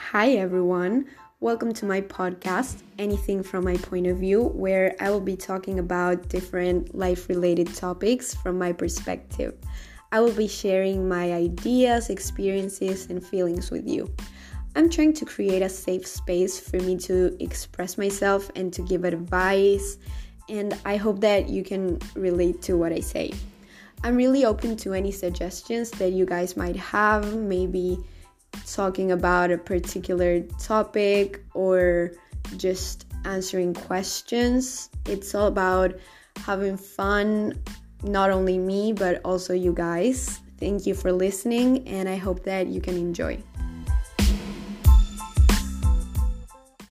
Hi everyone, welcome to my podcast, Anything from My Point of View, where I will be talking about different life-related topics from my perspective. I will be sharing my ideas, experiences, and feelings with you. I'm trying to create a safe space for me to express myself and to give advice, and I hope that you can relate to what I say. I'm really open to any suggestions that you guys might have, maybe talking about a particular topic or just answering questions. It's all about having fun, not only me, but also you guys. Thank you for listening, and I hope that you can enjoy.